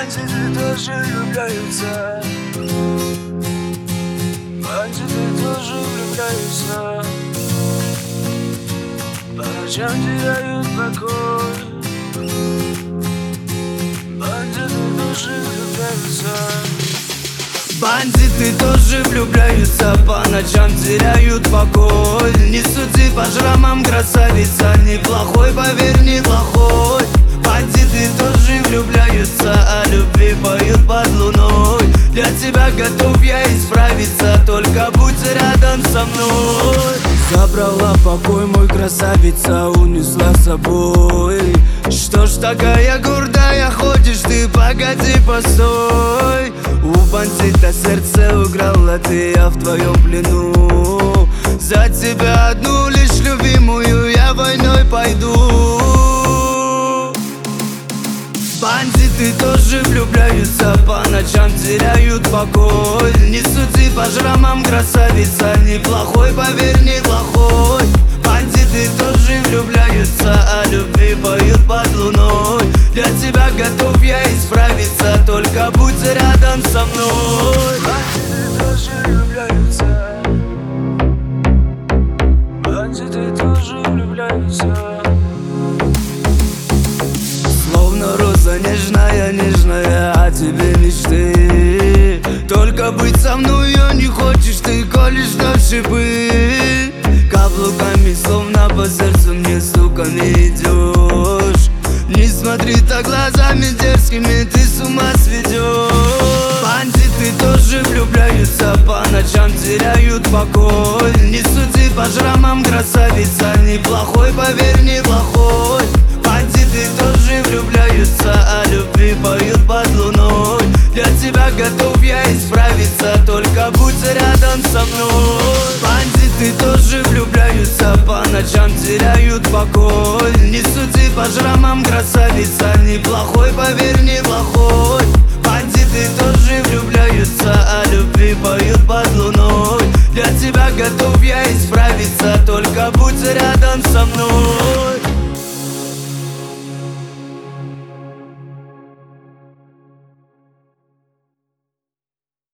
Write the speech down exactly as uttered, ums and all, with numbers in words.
Бандиты тоже влюбляются, бандиты тоже влюбляются, по ночам теряют покой. Бандиты тоже влюбляются, бандиты тоже влюбляются, по ночам теряют покой. Не суди по шрамам, красавица, неплохой, поверь, неплохой. Бандиты тоже влюбляются, о любви поют под луной. Для тебя готов я исправиться, только будь рядом со мной. Забрала покой, мой красавица, унесла с собой. Что ж такая гордая ходишь ты, погоди, постой. У бандита сердце украла ты, я в твоем плену. За тебя одну лишь любимую я войной пойду. Бандиты тоже влюбляются, по ночам теряют покой. Не суди по шрамам, красавица, неплохой, поверь, неплохой. Бандиты тоже влюбляются, о любви поют под луной. Для тебя готов я исправиться, только будь рядом со мной. Бандиты тоже влюбляются, бандиты тоже влюбляются. Словно роза нежная, нежная, о тебе мечты. Только быть со мною не хочешь ты, колешь как шипы. Каблуками словно по сердцу мне, сука, не идешь. Не смотри так глазами дерзкими, ты с ума сведешь. Бандиты тоже влюбляются, по ночам теряют покой. Не суди по шрамам, красавица, неплохой, поверь, неплохой. Бандиты тоже влюбляются, о любви поют под луной. Для тебя готов я исправиться, только будь рядом со мной. Бандиты тоже влюбляются, по ночам теряют покой. Не суди по шрамам, красавица, неплохой, поверь, неплохой. Бандиты тоже влюбляются, о любви поют под луной. Для тебя готов я исправиться, только будь рядом со мной.